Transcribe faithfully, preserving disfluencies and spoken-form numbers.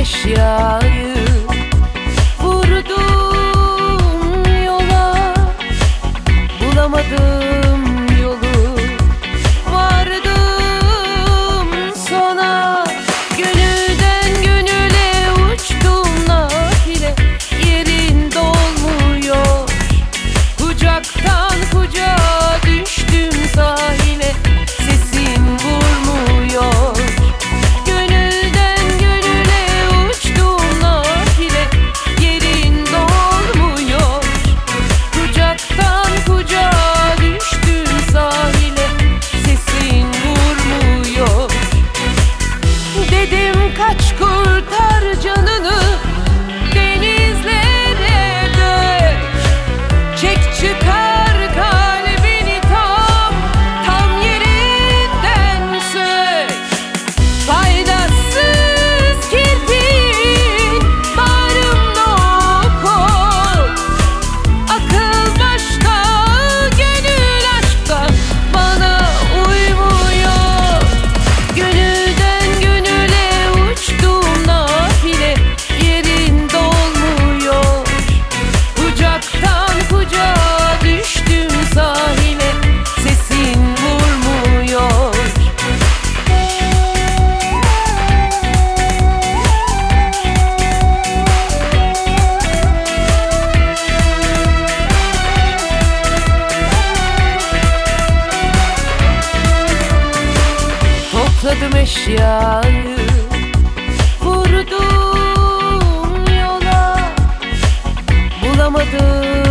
eşyayı, vurdum yola, bulamadım yolu, vardım sona. Gönülden gönüle uçtum nafile, yerin dolmuyor. Kucaktan kucağa düştüm sahile, sesin vurmuyor. Gönülden gönüle uçtum nafile, yerin dolmuyor. Kucaktan kucağa düştüm sahile, sesin vurmuyor. Dedim kaç kurtar canını, denizlere dök. Çek çıkar kalbini tam, tam yerinden sök. Faydasız kirpiğin bağrımda ok ol. Akıl başta, gönül aşkta bana uymuyor. Gönülden gönüle uçtum nafile, yerin dolmuyor. Kucaktan kucağa düştüm sahile, sesin vurmuyor. Topladım eşyayı, vurdum yola, bulamadım